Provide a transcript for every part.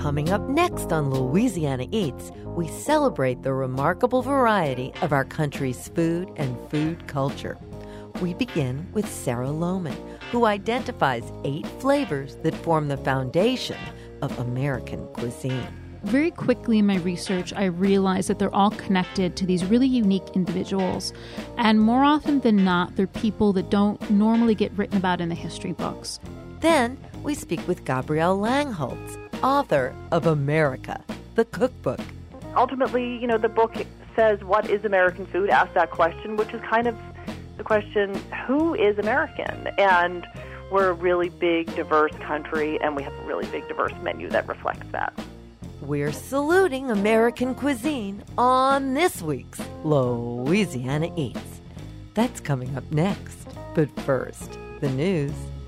Coming up next on Louisiana Eats, we celebrate the remarkable variety of our country's food and food culture. We begin with Sarah Lohman, who identifies 8 flavors that form the foundation of American cuisine. Very quickly in my research, I realized that they're all connected to these really unique individuals. And more often than not, they're people that don't normally get written about in the history books. Then we speak with Gabrielle Langholtz, author of America, the Cookbook. Ultimately, the book says, what is American food? Ask that question, which is kind of the question, who is American? And we're a really big, diverse country, and we have a really big, diverse menu that reflects that. We're saluting American cuisine on this week's Louisiana Eats. That's coming up next. But first, the news.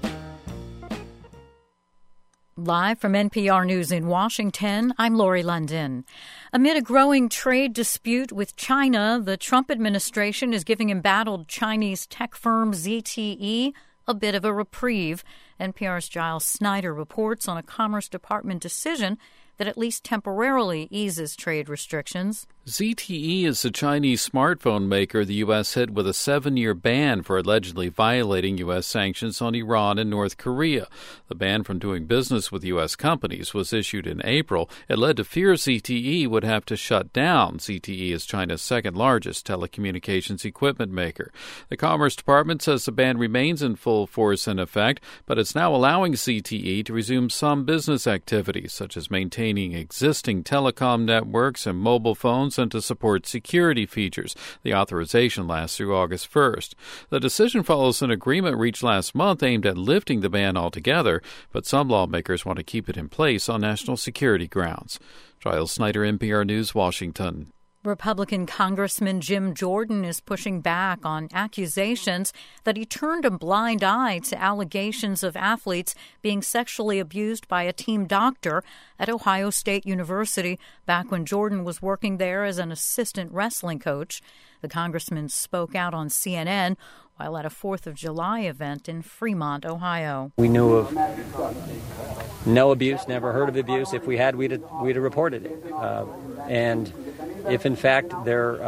Live from NPR News in Washington, I'm Lori London. Amid a growing trade dispute with China, the Trump administration is giving embattled Chinese tech firm ZTE a bit of a reprieve. NPR's Giles Snyder reports on a Commerce Department decision that at least temporarily eases trade restrictions. ZTE is a Chinese smartphone maker the U.S. hit with a 7-year ban for allegedly violating U.S. sanctions on Iran and North Korea. The ban from doing business with U.S. companies was issued in April. It led to fears ZTE would have to shut down. ZTE is China's second-largest telecommunications equipment maker. The Commerce Department says the ban remains in full force and effect, but it's now allowing ZTE to resume some business activities, such as maintaining existing telecom networks and mobile phones and to support security features. The authorization lasts through August 1st. The decision follows an agreement reached last month aimed at lifting the ban altogether, but some lawmakers want to keep it in place on national security grounds. Giles Snyder, NPR News, Washington. Republican Congressman Jim Jordan is pushing back on accusations that he turned a blind eye to allegations of athletes being sexually abused by a team doctor at Ohio State University back when Jordan was working there as an assistant wrestling coach. The congressman spoke out on CNN while at a 4th of July event in Fremont, Ohio. We knew of no abuse, never heard of abuse. If we had, we'd have reported it. And if in fact there's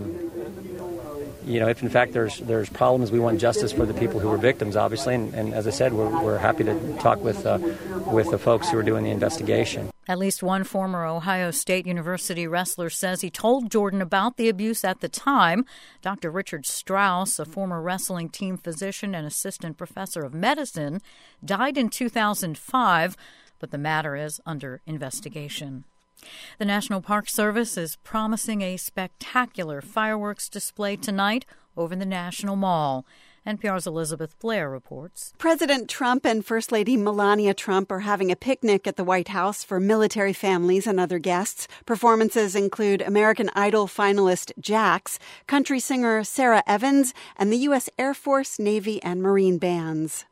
problems, we want justice for the people who were victims, obviously. And as I said, we're happy to talk with the folks who are doing the investigation. At least one former Ohio State University wrestler says he told Jordan about the abuse at the time. Dr. Richard Strauss, a former wrestling team physician and assistant professor of medicine, died in 2005, but the matter is under investigation. The National Park Service is promising a spectacular fireworks display tonight over the National Mall. NPR's Elizabeth Blair reports. President Trump and First Lady Melania Trump are having a picnic at the White House for military families and other guests. Performances include American Idol finalist Jax, country singer Sarah Evans, and the U.S. Air Force, Navy, and Marine bands.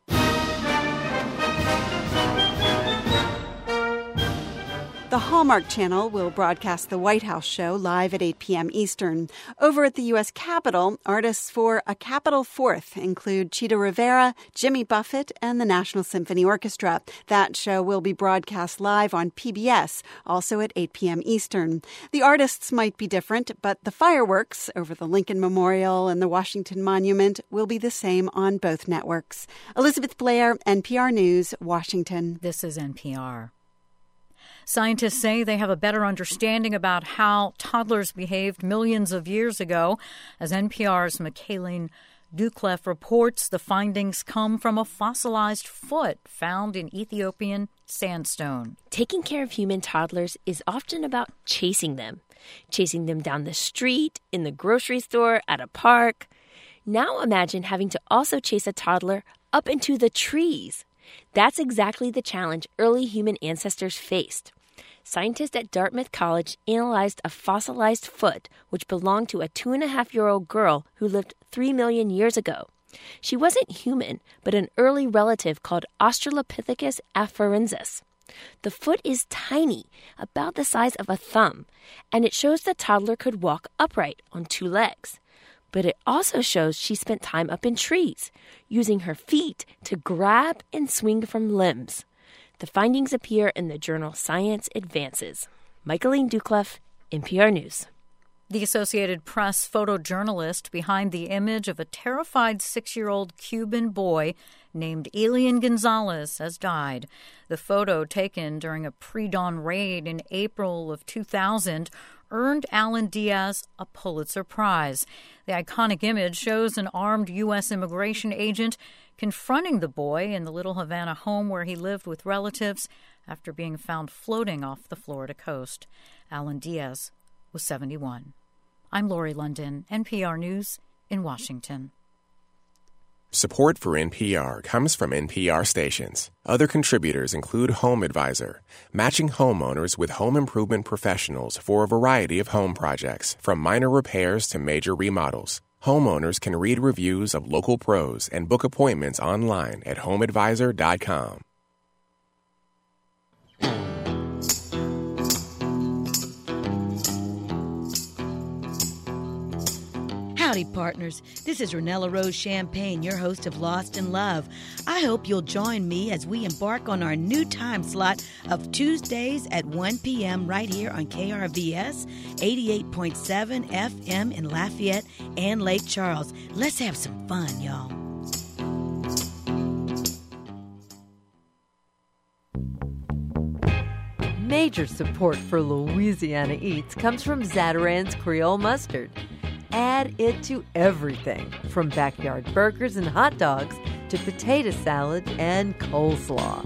The Hallmark Channel will broadcast the White House show live at 8 p.m. Eastern. Over at the U.S. Capitol, artists for A Capitol Fourth include Chita Rivera, Jimmy Buffett, and the National Symphony Orchestra. That show will be broadcast live on PBS, also at 8 p.m. Eastern. The artists might be different, but the fireworks over the Lincoln Memorial and the Washington Monument will be the same on both networks. Elizabeth Blair, NPR News, Washington. This is NPR. Scientists say they have a better understanding about how toddlers behaved millions of years ago. As NPR's Michaeline Doucleff reports, the findings come from a fossilized foot found in Ethiopian sandstone. Taking care of human toddlers is often about chasing them down the street, in the grocery store, at a park. Now imagine having to also chase a toddler up into the trees. That's exactly the challenge early human ancestors faced. Scientists at Dartmouth College analyzed a fossilized foot which belonged to a 2.5-year-old girl who lived 3 million years ago. She wasn't human, but an early relative called Australopithecus afarensis. The foot is tiny, about the size of a thumb, and it shows the toddler could walk upright on 2 legs. But it also shows she spent time up in trees, using her feet to grab and swing from limbs. The findings appear in the journal Science Advances. Michaeline Ducloff, NPR News. The Associated Press photojournalist behind the image of a terrified 6-year-old Cuban boy named Elian Gonzalez has died. The photo, taken during a pre-dawn raid in April of 2000, earned Alan Diaz a Pulitzer Prize. The iconic image shows an armed U.S. immigration agent confronting the boy in the Little Havana home where he lived with relatives after being found floating off the Florida coast. Alan Diaz was 71. I'm Lori London, NPR News in Washington. Support for NPR comes from NPR stations. Other contributors include Home Advisor, matching homeowners with home improvement professionals for a variety of home projects, from minor repairs to major remodels. Homeowners can read reviews of local pros and book appointments online at homeadvisor.com. Howdy, partners. This is Renella Rose Champagne, your host of Lost in Love. I hope you'll join me as we embark on our new time slot of Tuesdays at 1 p.m. right here on KRVS 88.7 FM in Lafayette and Lake Charles. Let's have some fun, y'all. Major support for Louisiana Eats comes from Zatarain's Creole Mustard. Add it to everything, from backyard burgers and hot dogs to potato salad and coleslaw.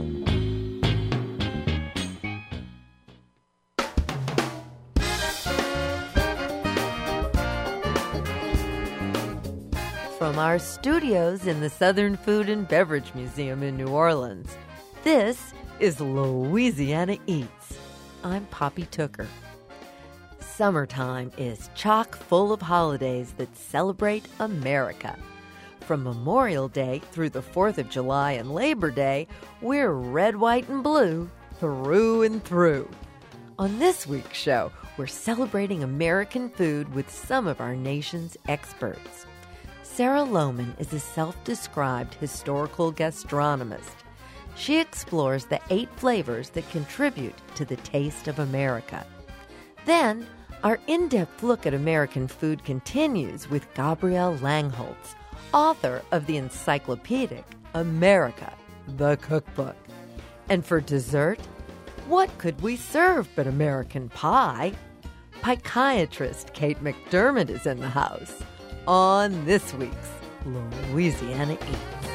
From our studios in the Southern Food and Beverage Museum in New Orleans, this is Louisiana Eats. I'm Poppy Tooker. Summertime is chock full of holidays that celebrate America. From Memorial Day through the 4th of July and Labor Day, we're red, white, and blue through and through. On this week's show, we're celebrating American food with some of our nation's experts. Sarah Lohman is a self-described historical gastronomist. She explores the 8 flavors that contribute to the taste of America. Then, our in-depth look at American food continues with Gabrielle Langholtz, author of the encyclopedic America, the Cookbook. And for dessert, what could we serve but American pie? Psychiatrist Kate McDermott is in the house on this week's Louisiana Eats.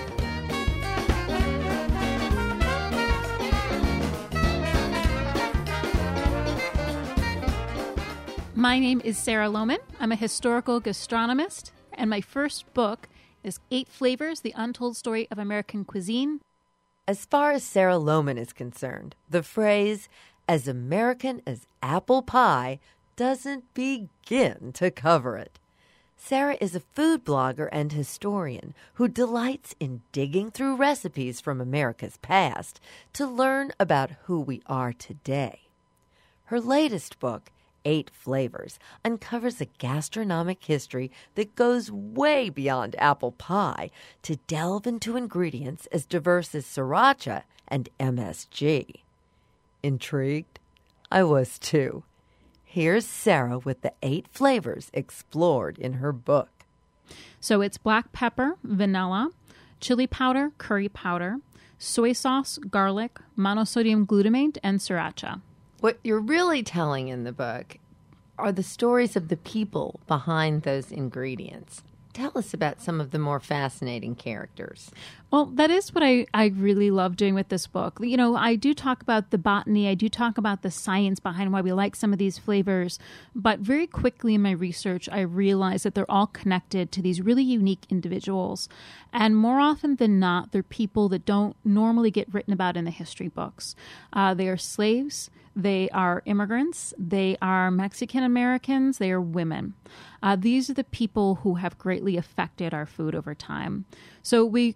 My name is Sarah Lohman. I'm a historical gastronomist, and my first book is 8 Flavors, The Untold Story of American Cuisine. As far as Sarah Lohman is concerned, the phrase, as American as apple pie, doesn't begin to cover it. Sarah is a food blogger and historian who delights in digging through recipes from America's past to learn about who we are today. Her latest book, 8 Flavors, uncovers a gastronomic history that goes way beyond apple pie to delve into ingredients as diverse as sriracha and MSG. Intrigued? I was too. Here's Sarah with the 8 flavors explored in her book. So it's black pepper, vanilla, chili powder, curry powder, soy sauce, garlic, monosodium glutamate, and sriracha. What you're really telling in the book are the stories of the people behind those ingredients. Tell us about some of the more fascinating characters. Well, that is what I really love doing with this book. You know, I do talk about the botany, I do talk about the science behind why we like some of these flavors, but very quickly in my research, I realized that they're all connected to these really unique individuals. And more often than not, they're people that don't normally get written about in the history books. They are slaves, they are immigrants, they are Mexican Americans, they are women. These are the people who have greatly affected our food over time. So we go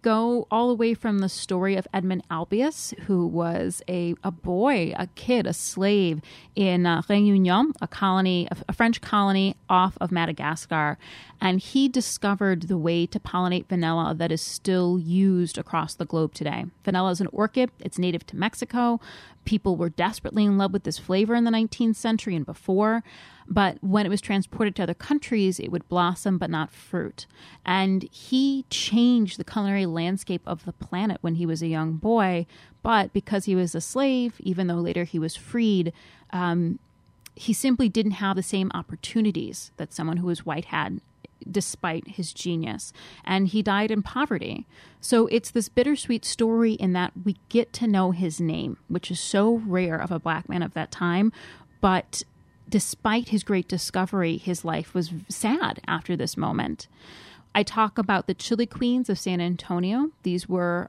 go all the way from the story of Edmund Albius, who was a kid, a slave in Réunion, a French colony off of Madagascar. And he discovered the way to pollinate vanilla that is still used across the globe today. Vanilla is an orchid. It's native to Mexico. People were desperately in love with this flavor in the 19th century and before. But when it was transported to other countries, it would blossom but not fruit. And he changed the culinary landscape of the planet when he was a young boy. But because he was a slave, even though later he was freed, he simply didn't have the same opportunities that someone who was white had, despite his genius. And he died in poverty. So it's this bittersweet story in that we get to know his name, which is so rare of a black man of that time. But despite his great discovery, his life was sad after this moment. I talk about the Chili Queens of San Antonio. These were,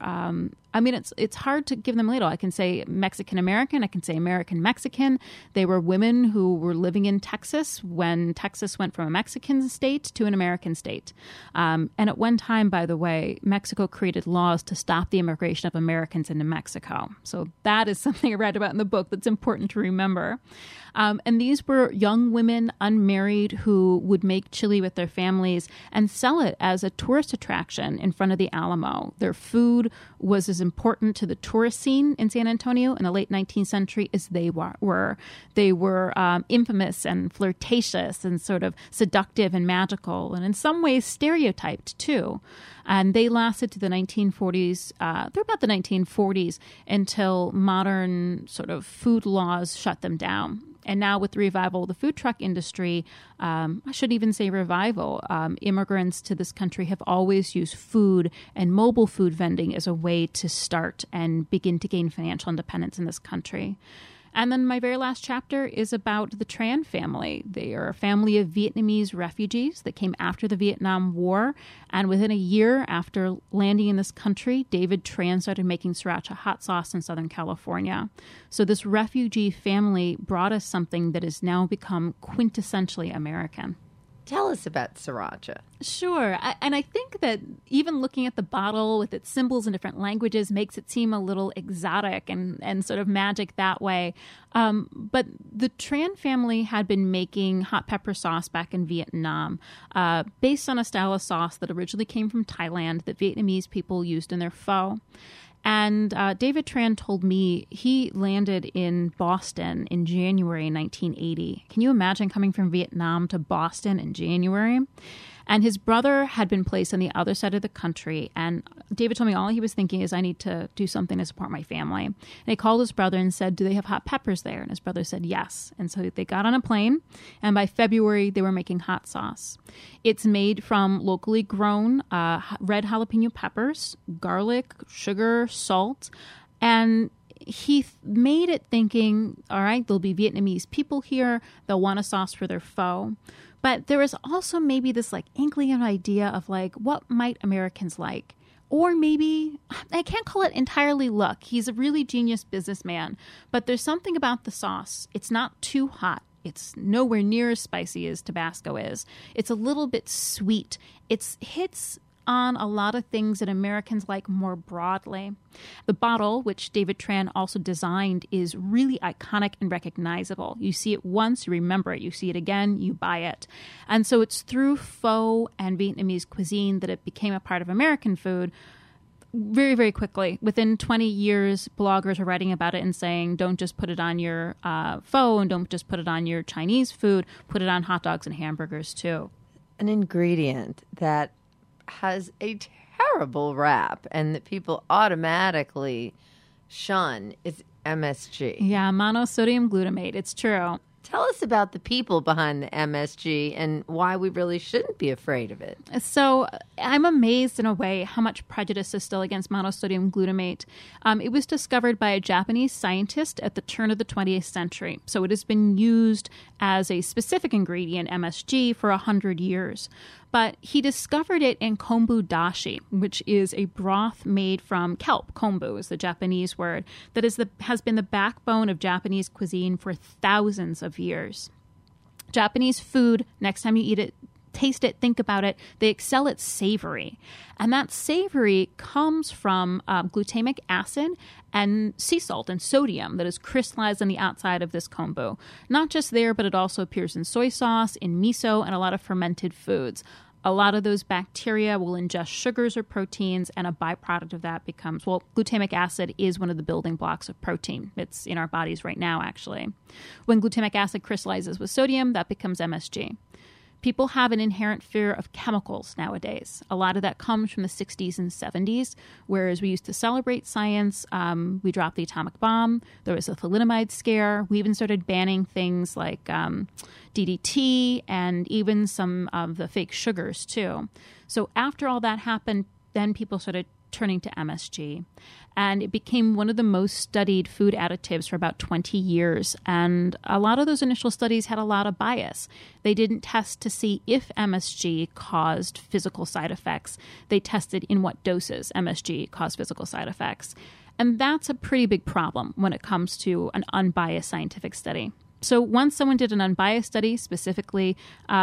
it's hard to give them a label. I can say Mexican-American. I can say American-Mexican. They were women who were living in Texas when Texas went from a Mexican state to an American state. And at one time, by the way, Mexico created laws to stop the immigration of Americans into Mexico. So that is something I read about in the book that's important to remember. And these were young women, unmarried, who would make chili with their families and sell it as a tourist attraction in front of the Alamo. Their food was as important to the tourist scene in San Antonio in the late 19th century as they were. They were infamous and flirtatious and sort of seductive and magical, and in some ways stereotyped too. And they lasted to the 1940s. They're about the 1940s until modern sort of food laws shut them down. And now with the revival of the food truck industry, I should even say revival, immigrants to this country have always used food and mobile food vending as a way to start and begin to gain financial independence in this country. And then my very last chapter is about the Tran family. They are a family of Vietnamese refugees that came after the Vietnam War. And within a year after landing in this country, David Tran started making sriracha hot sauce in Southern California. So this refugee family brought us something that has now become quintessentially American. Tell us about sriracha. Sure. And I think that even looking at the bottle with its symbols in different languages makes it seem a little exotic and sort of magic that way. But the Tran family had been making hot pepper sauce back in Vietnam based on a style of sauce that originally came from Thailand that Vietnamese people used in their pho. And David Tran told me he landed in Boston in January 1980. Can you imagine coming from Vietnam to Boston in January? And his brother had been placed on the other side of the country. And David told me all he was thinking is, I need to do something to support my family. And he called his brother and said, do they have hot peppers there? And his brother said, yes. And so they got on a plane. And by February, they were making hot sauce. It's made from locally grown red jalapeno peppers, garlic, sugar, salt. And he made it thinking, all right, there'll be Vietnamese people here. They'll want a sauce for their pho. But there was also maybe this inkling of idea of what might Americans like? Or maybe, I can't call it entirely luck. He's a really genius businessman. But there's something about the sauce. It's not too hot. It's nowhere near as spicy as Tabasco is. It's a little bit sweet. It hits on a lot of things that Americans like more broadly. The bottle, which David Tran also designed, is really iconic and recognizable. You see it once, you remember it. You see it again, you buy it. And so it's through pho and Vietnamese cuisine that it became a part of American food very, very quickly. Within 20 years, bloggers are writing about it and saying, don't just put it on your pho and don't just put it on your Chinese food, put it on hot dogs and hamburgers too. An ingredient that has a terrible rap and that people automatically shun is MSG. Yeah, monosodium glutamate. It's true. Tell us about the people behind the MSG and why we really shouldn't be afraid of it. So I'm amazed in a way how much prejudice is still against monosodium glutamate. It was discovered by a Japanese scientist at the turn of the 20th century. So it has been used as a specific ingredient, MSG, for 100 years. But he discovered it in kombu dashi, which is a broth made from kelp. Kombu is the Japanese word that has been the backbone of Japanese cuisine for thousands of years. Japanese food, next time you eat it, taste it, think about it. They excel at savory. And that savory comes from glutamic acid and sea salt and sodium that is crystallized on the outside of this kombu. Not just there, but it also appears in soy sauce, in miso, and a lot of fermented foods. A lot of those bacteria will ingest sugars or proteins, and a byproduct of that becomes, well, glutamic acid is one of the building blocks of protein. It's in our bodies right now, actually. When glutamic acid crystallizes with sodium, that becomes MSG. People have an inherent fear of chemicals nowadays. A lot of that comes from the 60s and 70s, whereas we used to celebrate science. We dropped the atomic bomb. There was a thalidomide scare. We even started banning things like DDT and even some of the fake sugars, too. So after all that happened, then people started turning to MSG. And it became one of the most studied food additives for about 20 years. And a lot of those initial studies had a lot of bias. They didn't test to see if MSG caused physical side effects. They tested in what doses MSG caused physical side effects. And that's a pretty big problem when it comes to an unbiased scientific study. So once someone did an unbiased study, specifically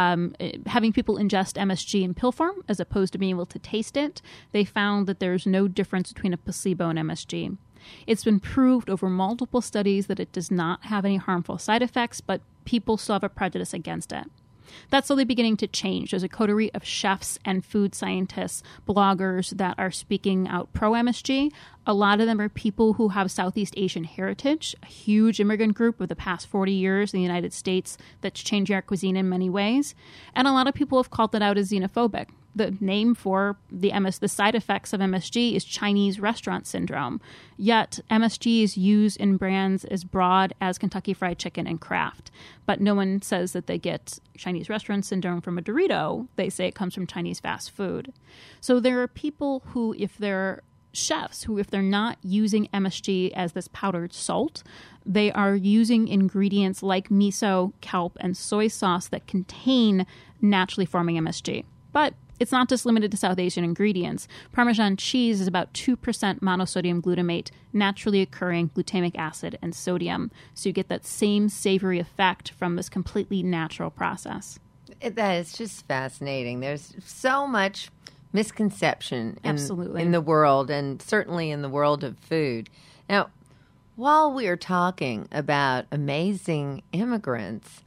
having people ingest MSG in pill form as opposed to being able to taste it, they found that there's no difference between a placebo and MSG. It's been proved over multiple studies that it does not have any harmful side effects, but people still have a prejudice against it. That's slowly beginning to change. There's a coterie of chefs and food scientists, bloggers that are speaking out pro-MSG. A lot of them are people who have Southeast Asian heritage, a huge immigrant group of the past 40 years in the United States that's changing our cuisine in many ways. And a lot of people have called it out as xenophobic. The name for the side effects of MSG is Chinese restaurant syndrome. Yet MSG is used in brands as broad as Kentucky Fried Chicken and Kraft. But no one says that they get Chinese restaurant syndrome from a Dorito. They say it comes from Chinese fast food. So there are people who, if they're chefs, who if they're not using MSG as this powdered salt, they are using ingredients like miso, kelp, and soy sauce that contain naturally forming MSG. But it's not just limited to South Asian ingredients. Parmesan cheese is about 2% monosodium glutamate, naturally occurring glutamic acid and sodium. So you get that same savory effect from this completely natural process. That is just fascinating. There's so much misconception Absolutely. In the world, and certainly in the world of food. Now, while we are talking about amazing immigrants,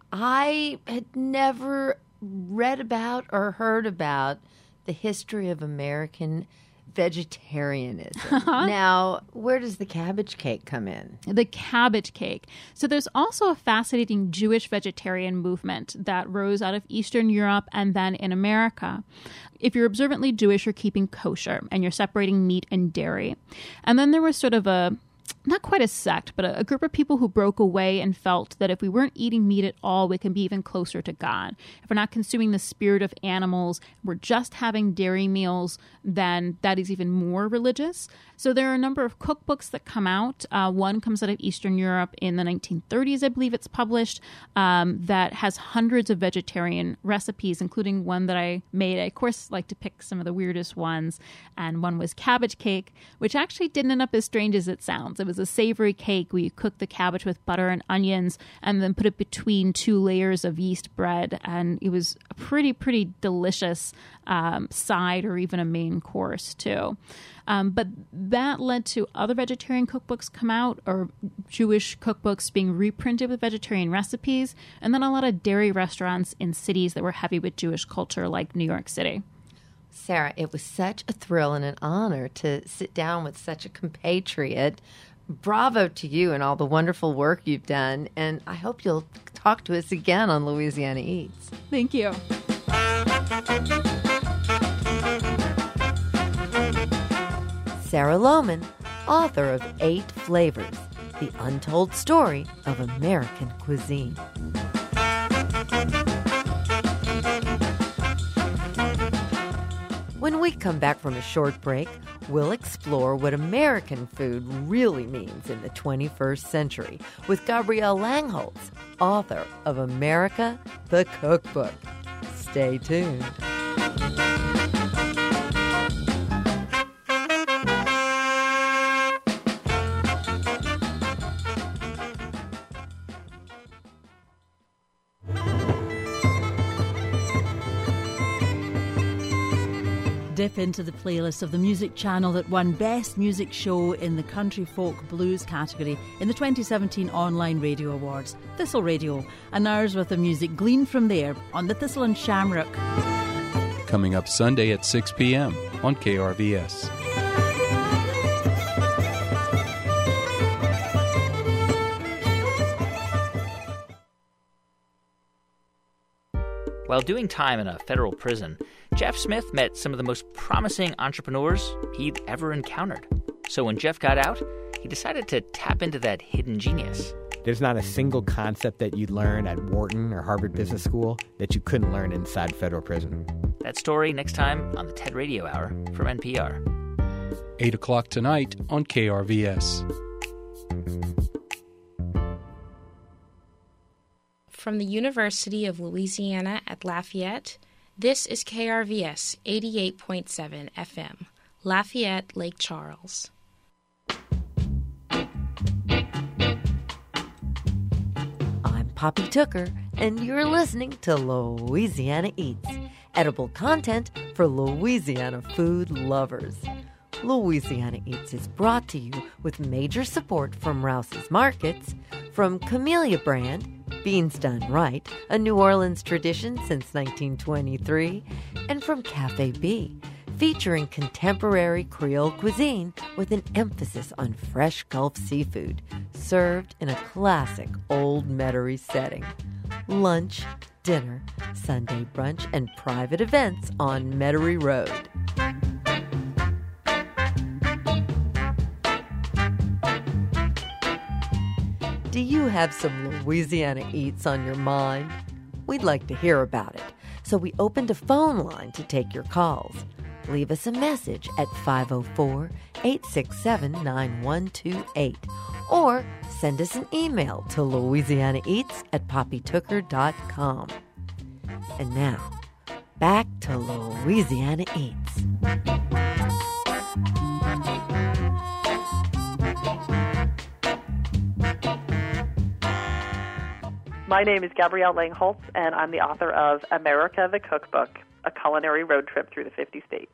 I had never read about or heard about the history of American vegetarianism. Now, where does the cabbage cake come in? The cabbage cake. So there's also a fascinating Jewish vegetarian movement that rose out of Eastern Europe and then in America. If you're observantly Jewish, you're keeping kosher and you're separating meat and dairy. And then there was sort of not quite a sect, but a group of people who broke away and felt that if we weren't eating meat at all, we can be even closer to God. If we're not consuming the spirit of animals, we're just having dairy meals, then that is even more religious. So there are a number of cookbooks that come out. One comes out of Eastern Europe in the 1930s, I believe it's published, that has hundreds of vegetarian recipes, including one that I made. I, of course, like to pick some of the weirdest ones. And one was cabbage cake, which actually didn't end up as strange as it sounds. It was a savory cake where you cook the cabbage with butter and onions and then put it between 2 layers of yeast bread. And it was a pretty delicious side or even a main course, too. But that led to other vegetarian cookbooks come out, or Jewish cookbooks being reprinted with vegetarian recipes, and then a lot of dairy restaurants in cities that were heavy with Jewish culture, like New York City. Sarah, it was such a thrill and an honor to sit down with such a compatriot. Bravo to you and all the wonderful work you've done, and I hope you'll talk to us again on Louisiana Eats. Thank you. Sarah Lohman, author of 8 Flavors, The Untold Story of American Cuisine. When we come back from a short break, we'll explore what American food really means in the 21st century with Gabrielle Langholz, author of America, the Cookbook. Stay tuned. dip into the playlist of the music channel that won Best Music Show in the Country Folk Blues category in the 2017 Online Radio Awards, Thistle Radio, and ours with the music gleaned from there on the Thistle and Shamrock. Coming up Sunday at 6 p.m. on KRVS. While doing time in a federal prison, Jeff Smith met some of the most promising entrepreneurs he'd ever encountered. So when Jeff got out, he decided to tap into that hidden genius. There's not a single concept that you'd learn at Wharton or Harvard Business School that you couldn't learn inside federal prison. That story next time on the TED Radio Hour from NPR. 8 o'clock tonight on KRVS. From the University of Louisiana at Lafayette, this is KRVS 88.7 FM, Lafayette, Lake Charles. I'm Poppy Tooker, and you're listening to Louisiana Eats, edible content for Louisiana food lovers. Louisiana Eats is brought to you with major support from Rouse's Markets, from Camellia Brand, Beans Done Right, a New Orleans tradition since 1923, and from Cafe B, featuring contemporary Creole cuisine with an emphasis on fresh Gulf seafood, served in a classic Old Metairie setting. Lunch, dinner, Sunday brunch, and private events on Metairie Road. Do you have some Louisiana Eats on your mind? We'd like to hear about it, so we opened a phone line to take your calls. Leave us a message at 504-867-9128 or send us an email to louisianaeats@poppytooker.com. And now, back to Louisiana Eats. My name is Gabrielle Langholtz, and I'm the author of America the Cookbook, a culinary road trip through the 50 states.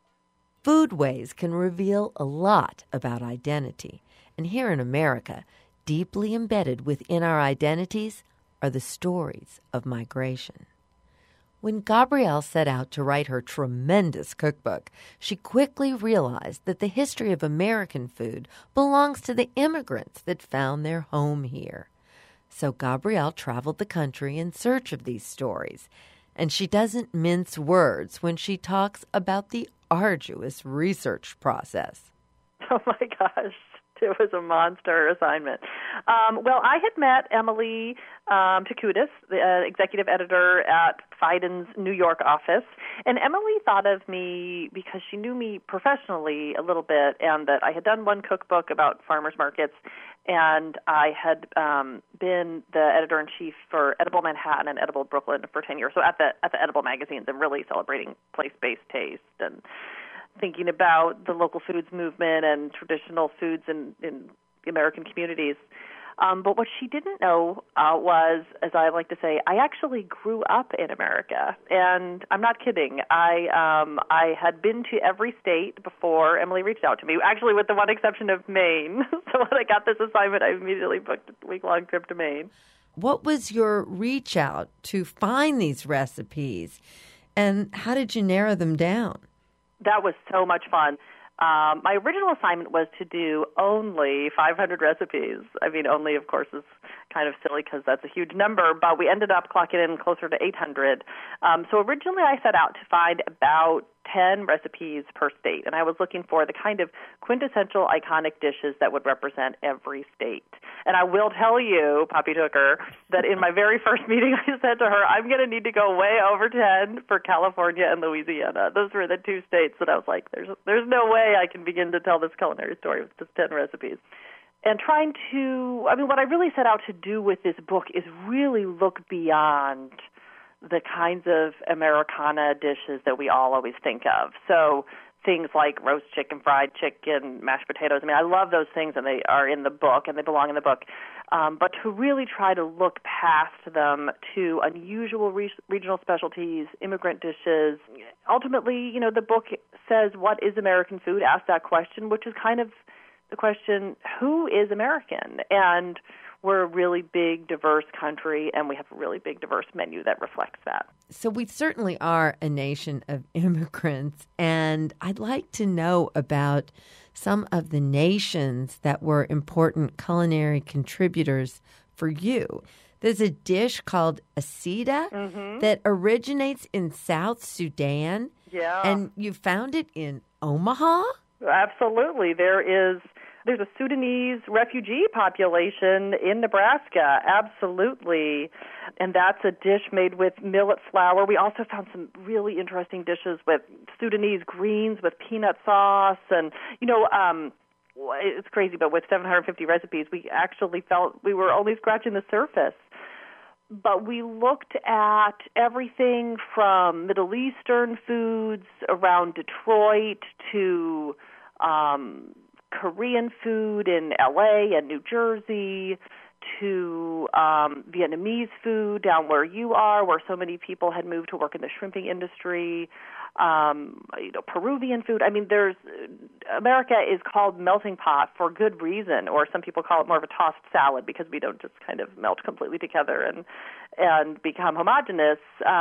Foodways can reveal a lot about identity. And here in America, deeply embedded within our identities are the stories of migration. When Gabrielle set out to write her tremendous cookbook, she quickly realized that the history of American food belongs to the immigrants that found their home here. So Gabrielle traveled the country in search of these stories, and she doesn't mince words when she talks about the arduous research process. Oh my gosh, it was a monster assignment. Well, I had met Emily Takudis, the executive editor at Fiden's New York office, and Emily thought of me because she knew me professionally a little bit, and that I had done one cookbook about farmers markets, and I had been the editor-in-chief for Edible Manhattan and Edible Brooklyn for 10 years. So at the Edible magazines, and really celebrating place-based taste and thinking about the local foods movement and traditional foods in American communities. But what she didn't know was, as I like to say, I actually grew up in America, and I'm not kidding. I had been to every state before Emily reached out to me, actually with the one exception of Maine. So when I got this assignment, I immediately booked a week-long trip to Maine. What was your reach out to find these recipes, and how did you narrow them down? That was so much fun. My original assignment was to do only 500 recipes. I mean, only, of course, is kind of silly because that's a huge number, but we ended up clocking in closer to 800. So originally I set out to find about 10 recipes per state, and I was looking for the kind of quintessential iconic dishes that would represent every state. And I will tell you, Poppy Tooker, that in my very first meeting I said to her, I'm going to need to go way over 10 for California and Louisiana. Those were the two states that I was like, there's no way I can begin to tell this culinary story with just 10 recipes. And what I really set out to do with this book is really look beyond the kinds of Americana dishes that we all always think of. So things like roast chicken, fried chicken, mashed potatoes. I mean, I love those things, and they are in the book, and they belong in the book. But to really try to look past them to unusual regional specialties, immigrant dishes. Ultimately, the book says, what is American food? Asked that question, which is kind of the question, who is American? And we're a really big, diverse country, and we have a really big, diverse menu that reflects that. So we certainly are a nation of immigrants, and I'd like to know about some of the nations that were important culinary contributors for you. There's a dish called asida that originates in South Sudan, and you found it in Omaha? Absolutely. There's a Sudanese refugee population in Nebraska, absolutely. And that's a dish made with millet flour. We also found some really interesting dishes with Sudanese greens with peanut sauce. And, it's crazy, but with 750 recipes, we actually felt we were only scratching the surface. But we looked at everything from Middle Eastern foods around Detroit to Korean food in LA and New Jersey to Vietnamese food down where you are, where so many people had moved to work in the shrimping industry, Peruvian food. I mean, America is called melting pot for good reason, or some people call it more of a tossed salad because we don't just kind of melt completely together and become homogenous.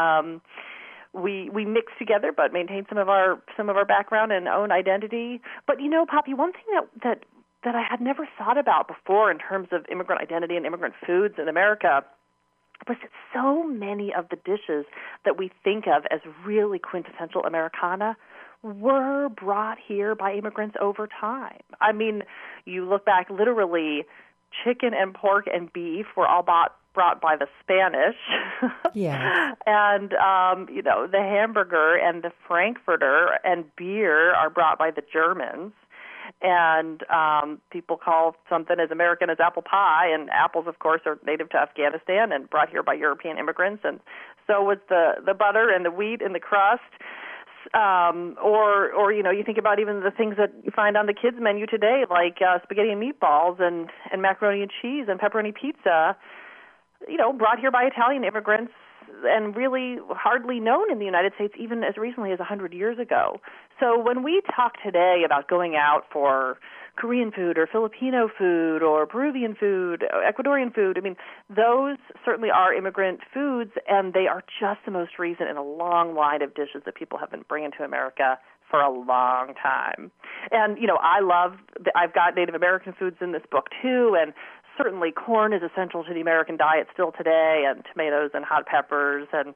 We mix together, but maintain some of our background and own identity. But Poppy, one thing that I had never thought about before in terms of immigrant identity and immigrant foods in America was that so many of the dishes that we think of as really quintessential Americana were brought here by immigrants over time. I mean, you look back, literally, chicken and pork and beef were all brought by the Spanish. Yeah. And, the hamburger and the Frankfurter and beer are brought by the Germans. And people call something as American as apple pie, and apples, of course, are native to Afghanistan and brought here by European immigrants. And so was the butter and the wheat and the crust. Or you think about even the things that you find on the kids' menu today, like spaghetti and meatballs and macaroni and cheese and pepperoni pizza, brought here by Italian immigrants and really hardly known in the United States even as recently as 100 years ago. So when we talk today about going out for Korean food or Filipino food or Peruvian food, Ecuadorian food, I mean, those certainly are immigrant foods, and they are just the most recent in a long line of dishes that people have been bringing to America for a long time. And, I've got Native American foods in this book too, and certainly corn is essential to the American diet still today, and tomatoes and hot peppers and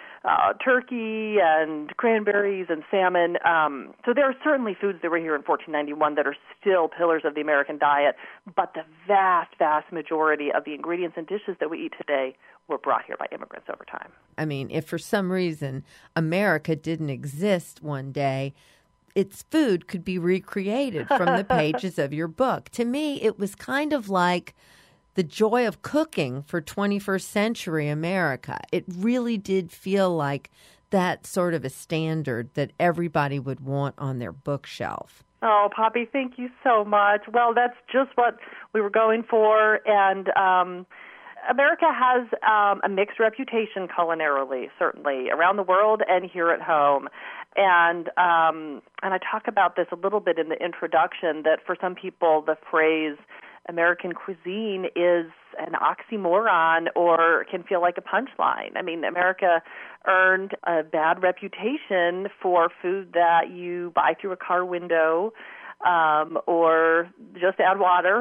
turkey and cranberries and salmon. So there are certainly foods that were here in 1491 that are still pillars of the American diet, but the vast, vast majority of the ingredients and dishes that we eat today were brought here by immigrants over time. I mean, if for some reason America didn't exist one day, its food could be recreated from the pages of your book. To me, it was kind of like the joy of cooking for 21st century America. It really did feel like that sort of a standard that everybody would want on their bookshelf. Oh, Poppy, thank you so much. Well, that's just what we were going for. And America has a mixed reputation culinarily, certainly, around the world and here at home. And I talk about this a little bit in the introduction, that for some people the phrase American cuisine is an oxymoron or can feel like a punchline. I mean, America earned a bad reputation for food that you buy through a car window or just add water.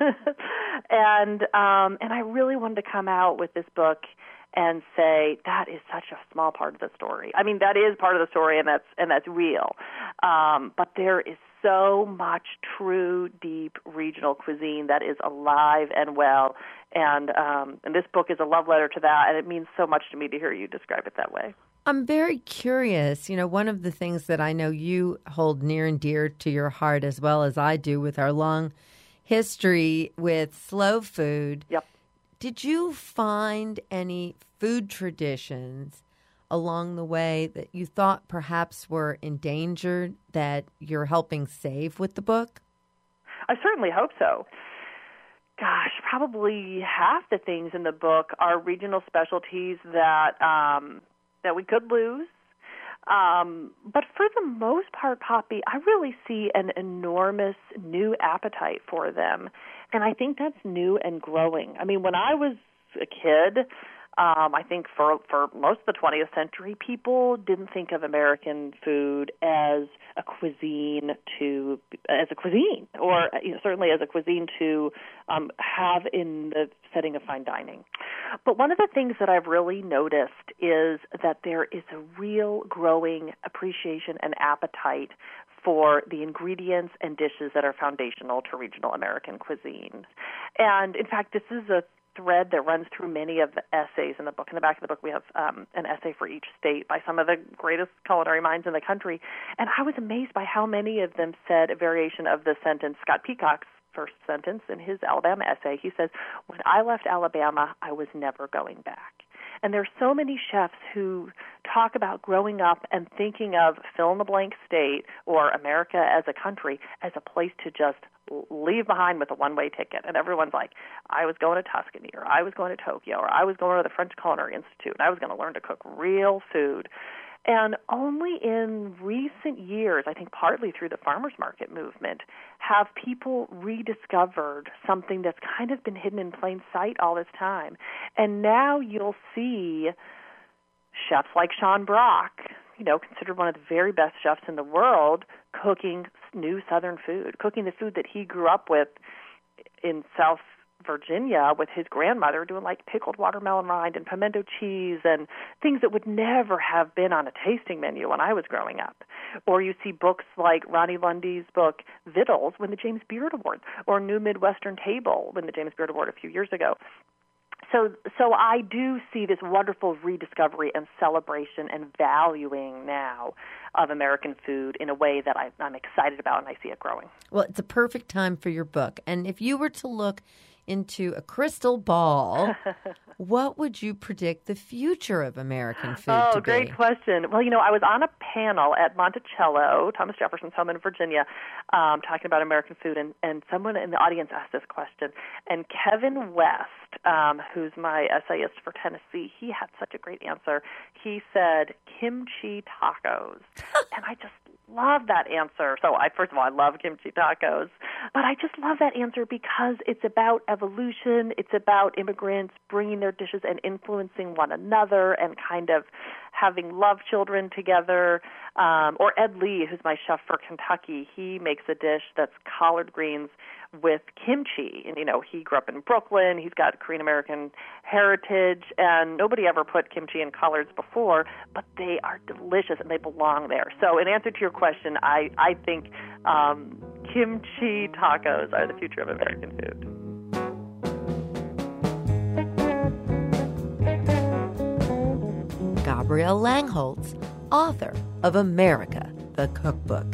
And I really wanted to come out with this book and say that is such a small part of the story. I mean, that is part of the story, and that's real. But there is so much true, deep regional cuisine that is alive and well, and this book is a love letter to that, and it means so much to me to hear you describe it that way. I'm very curious. One of the things that I know you hold near and dear to your heart, as well as I do with our long history with slow food. Yep. Did you find any food traditions along the way that you thought perhaps were endangered that you're helping save with the book? I certainly hope so. Gosh, probably half the things in the book are regional specialties that we could lose. But for the most part, Poppy, I really see an enormous new appetite for them. And I think that's new and growing. I mean, when I was a kid, I think for most of the 20th century, people didn't think of American food as a cuisine or certainly as a cuisine to have in the setting of fine dining. But one of the things that I've really noticed is that there is a real growing appreciation and appetite for the ingredients and dishes that are foundational to regional American cuisine. And in fact, this is a thread that runs through many of the essays in the book. In the back of the book, we have an essay for each state by some of the greatest culinary minds in the country. And I was amazed by how many of them said a variation of the sentence, Scott Peacock's first sentence in his Alabama essay. He says, "When I left Alabama, I was never going back." And there's so many chefs who talk about growing up and thinking of fill-in-the-blank state or America as a country as a place to just leave behind with a one-way ticket. And everyone's like, I was going to Tuscany, or I was going to Tokyo, or I was going to the French Culinary Institute, and I was going to learn to cook real food. And only in recent years, I think partly through the farmers market movement, have people rediscovered something that's kind of been hidden in plain sight all this time. And now you'll see chefs like Sean Brock, considered one of the very best chefs in the world, cooking new Southern food, cooking the food that he grew up with in South Virginia with his grandmother, doing like pickled watermelon rind and pimento cheese and things that would never have been on a tasting menu when I was growing up. Or you see books like Ronnie Lundy's book Vittles win the James Beard Award, or New Midwestern Table win the James Beard Award a few years ago. So I do see this wonderful rediscovery and celebration and valuing now of American food in a way that I'm excited about, and I see it growing. Well, it's a perfect time for your book. And if you were to look into a crystal ball, what would you predict the future of American food to be? Oh, great question. Well, I was on a panel at Monticello, Thomas Jefferson's home in Virginia, talking about American food, and someone in the audience asked this question. And Kevin West, who's my essayist for Tennessee, he had such a great answer. He said, kimchi tacos. And I just love that answer. So first of all, I love kimchi tacos, but I just love that answer because it's about evolution. It's about immigrants bringing their dishes and influencing one another and kind of having love children together. Or Ed Lee, who's my chef for Kentucky, he makes a dish that's collard greens with kimchi. And, he grew up in Brooklyn. He's got Korean-American heritage, and nobody ever put kimchi in collards before, but they are delicious and they belong there. So in answer to your question, I think kimchi tacos are the future of American food. Gabrielle Langholz, author of America, the Cookbook.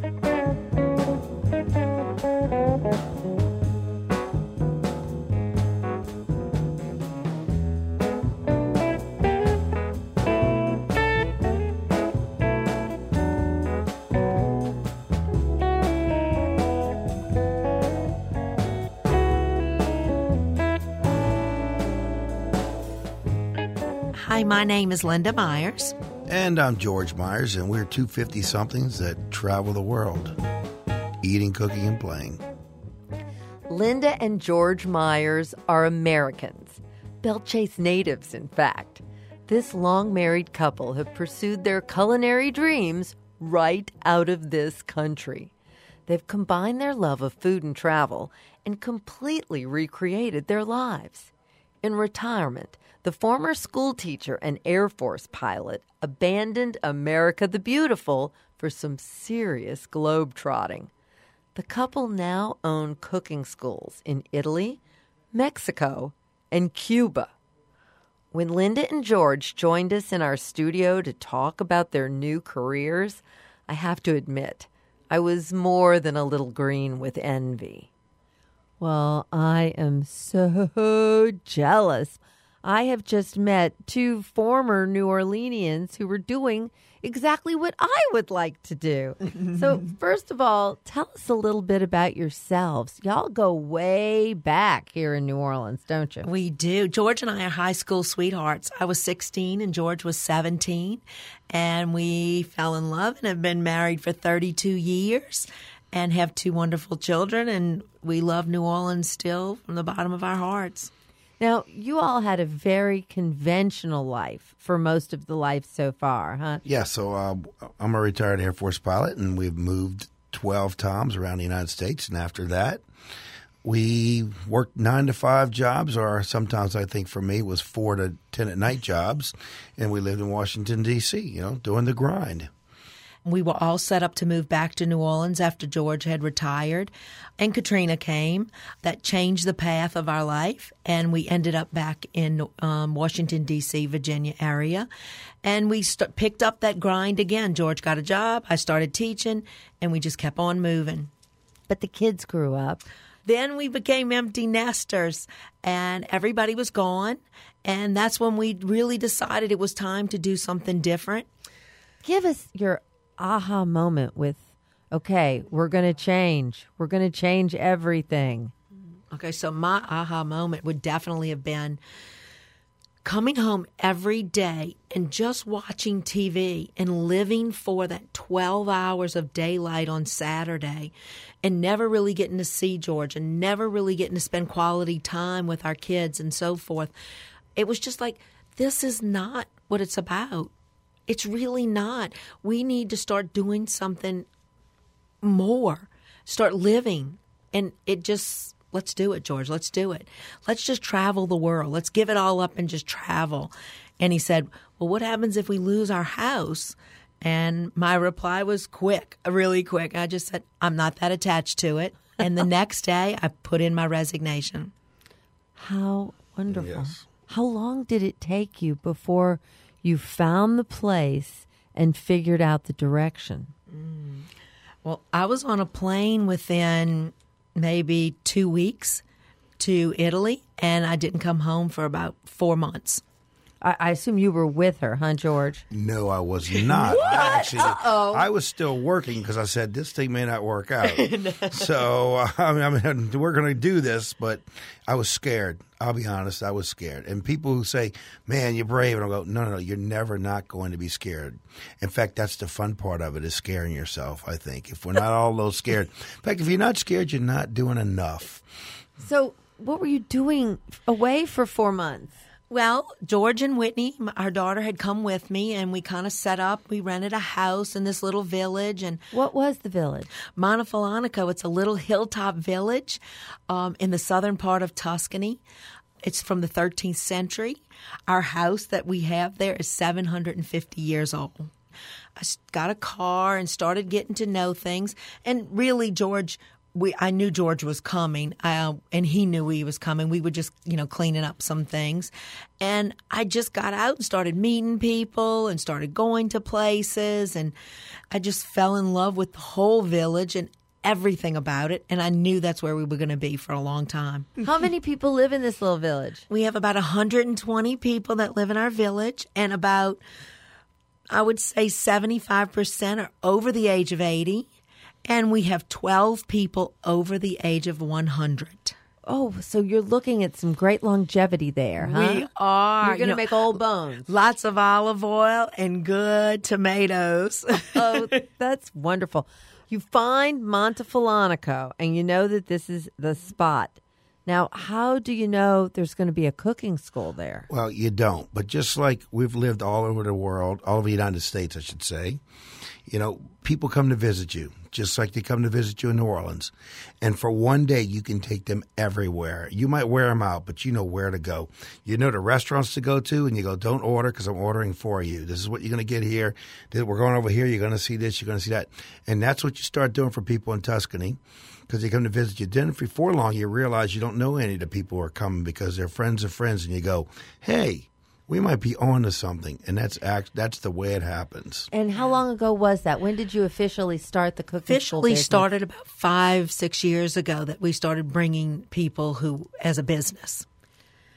Hi, my name is Linda Myers. And I'm George Myers, and we're two 50-somethings that travel the world, eating, cooking, and playing. Linda and George Myers are Americans, Belle Chase natives, in fact. This long-married couple have pursued their culinary dreams right out of this country. They've combined their love of food and travel and completely recreated their lives. In retirement, the former school teacher and Air Force pilot abandoned America the Beautiful for some serious globe-trotting. The couple now own cooking schools in Italy, Mexico, and Cuba. When Linda and George joined us in our studio to talk about their new careers, I have to admit, I was more than a little green with envy. Well, I am so jealous. I have just met two former New Orleanians who were doing exactly what I would like to do. So, first of all, tell us a little bit about yourselves. Y'all go way back here in New Orleans, don't you? We do. George and I are high school sweethearts. I was 16 and George was 17. And we fell in love and have been married for 32 years and have two wonderful children. And we love New Orleans still from the bottom of our hearts. Now, you all had a very conventional life for most of the life so far, huh? Yeah, so I'm a retired Air Force pilot, and we've moved 12 times around the United States. And after that, we worked 9-to-5 jobs, or sometimes I think for me it was 4 to 10 at night jobs. And we lived in Washington, D.C., doing the grind. We were all set up to move back to New Orleans after George had retired. And Katrina came. That changed the path of our life. And we ended up back in Washington, D.C., Virginia area. And we picked up that grind again. George got a job. I started teaching. And we just kept on moving. But the kids grew up. Then we became empty nesters. And everybody was gone. And that's when we really decided it was time to do something different. Give us your aha moment with, okay, we're going to change. We're going to change everything. Okay, so my aha moment would definitely have been coming home every day and just watching TV and living for that 12 hours of daylight on Saturday and never really getting to see George and never really getting to spend quality time with our kids and so forth. It was just like, this is not what it's about. It's really not. We need to start doing something more, start living. And let's do it, George. Let's do it. Let's just travel the world. Let's give it all up and just travel. And he said, well, what happens if we lose our house? And my reply was really quick. I just said, I'm not that attached to it. And the next day I put in my resignation. How wonderful. Yes. How long did it take you before you found the place and figured out the direction? Well, I was on a plane within maybe 2 weeks to Italy, and I didn't come home for about 4 months. I assume you were with her, huh, George? No, I was not. What? I was still working because I said, this thing may not work out. So, we're going to do this, but I was scared. I'll be honest, I was scared. And people who say, man, you're brave. And I'll go, no, you're never not going to be scared. In fact, that's the fun part of it, is scaring yourself, I think. If we're not all those scared. In fact, if you're not scared, you're not doing enough. So what were you doing away for 4 months? Well, George and Whitney, our daughter, had come with me, and we kind of set up. We rented a house in this little village. And what was the village? Montefilanco. It's a little hilltop village in the southern part of Tuscany. It's from the 13th century. Our house that we have there is 750 years old. I got a car and started getting to know things. And really, George, I knew George was coming, and he knew he was coming. We were just, cleaning up some things. And I just got out and started meeting people and started going to places. And I just fell in love with the whole village and everything about it. And I knew that's where we were going to be for a long time. How many people live in this little village? We have about 120 people that live in our village, and about, I would say, 75% are over the age of 80. And we have 12 people over the age of 100. Oh, so you're looking at some great longevity there, huh? We are. You're going to make old bones. Lots of olive oil and good tomatoes. Oh, that's wonderful. You find Montefilanco, and you know that this is the spot. Now, how do you know there's going to be a cooking school there? Well, you don't. But just like we've lived all over the world, all over the United States, I should say, people come to visit you, just like they come to visit you in New Orleans. And for one day, you can take them everywhere. You might wear them out, but you know where to go. You know the restaurants to go to, and you go, don't order because I'm ordering for you. This is what you're going to get here. We're going over here. You're going to see this. You're going to see that. And that's what you start doing for people in Tuscany, because they come to visit you. Then before long, you realize you don't know any of the people who are coming because they're friends of friends, and you go, hey, we might be on to something. And that's the way it happens. And how long ago was that? When did you officially start the cooking school Officially business? Started about 5-6 years ago that we started bringing people who as a business.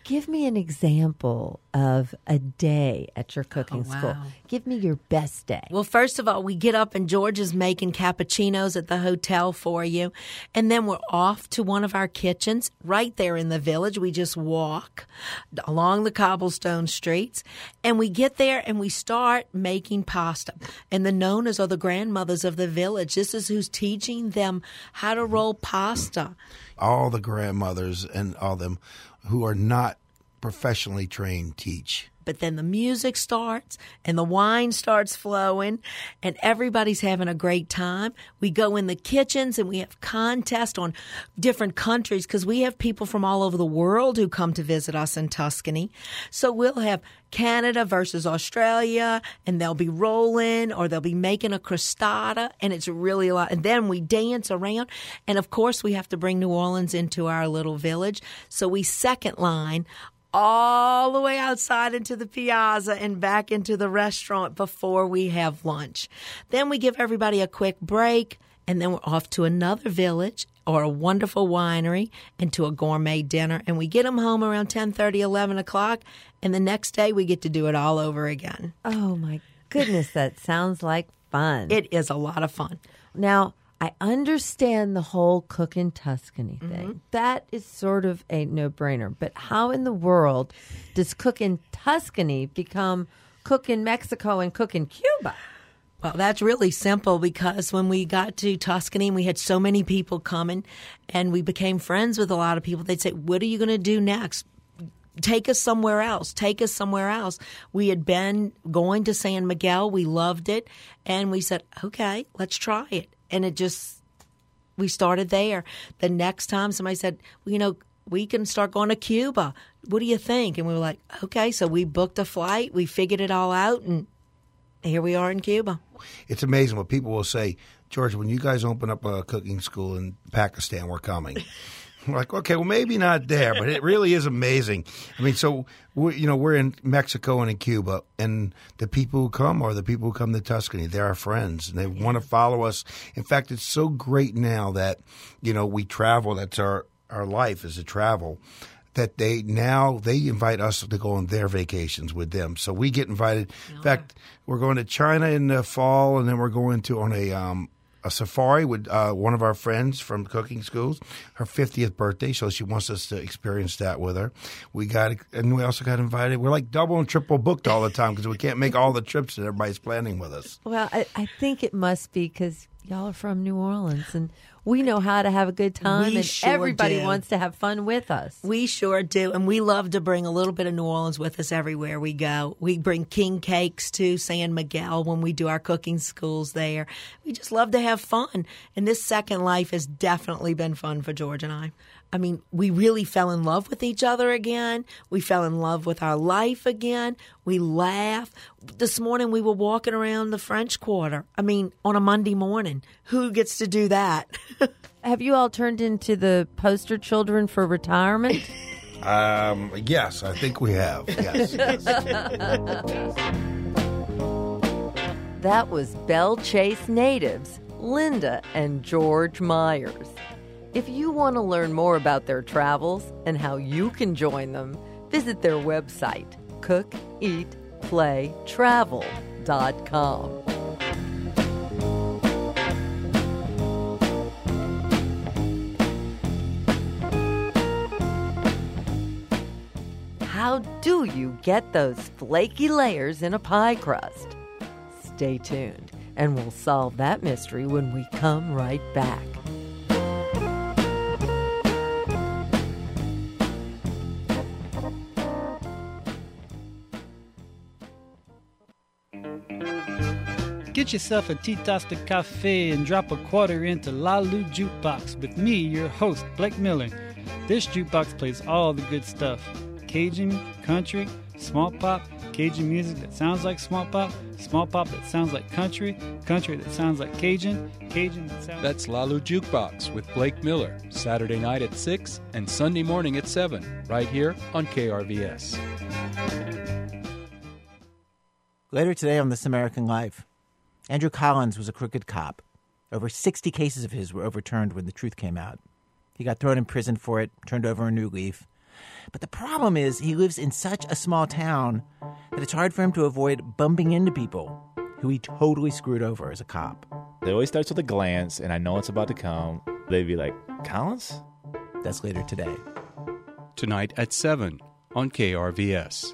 Give me an example of a day at your cooking school. Give me your best day. Well, first of all, we get up and George is making cappuccinos at the hotel for you. And then we're off to one of our kitchens right there in the village. We just walk along the cobblestone streets and we get there and we start making pasta. And the Nonas are the grandmothers of the village. This is who's teaching them how to roll pasta. All the grandmothers and all them who are not professionally trained teach. But then the music starts and the wine starts flowing and everybody's having a great time. We go in the kitchens and we have contests on different countries because we have people from all over the world who come to visit us in Tuscany. So we'll have Canada versus Australia and they'll be rolling or they'll be making a crostata and it's really a lot. And then we dance around. And of course we have to bring New Orleans into our little village. So we second line all the way outside into the piazza and back into the restaurant before we have lunch. Then we give everybody a quick break, and then we're off to another village or a wonderful winery and to a gourmet dinner, and we get them home around 10:30, 11 o'clock, and the next day we get to do it all over again. Oh, my goodness, that sounds like fun. It is a lot of fun. Now, I understand the whole cook in Tuscany thing. Mm-hmm. That is sort of a no-brainer. But how in the world does cook in Tuscany become cook in Mexico and cook in Cuba? Well, that's really simple because when we got to Tuscany, we had so many people coming and we became friends with a lot of people. They'd say, what are you going to do next? Take us somewhere else. Take us somewhere else. We had been going to San Miguel. We loved it. And we said, okay, let's try it. And we started there. The next time somebody said, well, you know, we can start going to Cuba. What do you think? And we were like, okay. So we booked a flight. We figured it all out. And here we are in Cuba. It's amazing what people will say, George, when you guys open up a cooking school in Pakistan, we're coming. We're like, okay, well, maybe not there, but it really is amazing. I mean, so, we're in Mexico and in Cuba, and the people who come are the people who come to Tuscany. They're our friends, and they want to follow us. In fact, it's so great now that, we travel. That's our life is to travel. That they invite us to go on their vacations with them. So we get invited. In fact, we're going to China in the fall, and then we're going to on a safari with one of our friends from cooking schools, her 50th birthday, so she wants us to experience that with her. We also got invited. We're like double and triple booked all the time because we can't make all the trips that everybody's planning with us. Well, I think it must be because y'all are from New Orleans, and we know how to have a good time, and everybody wants to have fun with us. We sure do, and we love to bring a little bit of New Orleans with us everywhere we go. We bring king cakes to San Miguel when we do our cooking schools there. We just love to have fun, and this second life has definitely been fun for George and I. I mean, we really fell in love with each other again. We fell in love with our life again. We laugh. This morning we were walking around the French Quarter. I mean, on a Monday morning. Who gets to do that? Have you all turned into the poster children for retirement? Yes, I think we have. Yes. That was Belle Chase natives, Linda and George Myers. If you want to learn more about their travels and how you can join them, visit their website, cookeatplaytravel.com. How do you get those flaky layers in a pie crust? Stay tuned, and we'll solve that mystery when we come right back. Get yourself a tea toaster cafe and drop a quarter into Lalu Jukebox with me, your host, Blake Miller. This jukebox plays all the good stuff. Cajun, country, small pop, Cajun music that sounds like small pop that sounds like country that sounds like Cajun that sounds... That's Lalu Jukebox with Blake Miller, Saturday night at 6 and Sunday morning at 7, right here on KRVS. Later today on This American Life, Andrew Collins was a crooked cop. Over 60 cases of his were overturned when the truth came out. He got thrown in prison for it, turned over a new leaf. But the problem is he lives in such a small town that it's hard for him to avoid bumping into people who he totally screwed over as a cop. It always starts with a glance, and I know it's about to come. They'd be like, Collins? That's later today. Tonight at 7 on KRVS.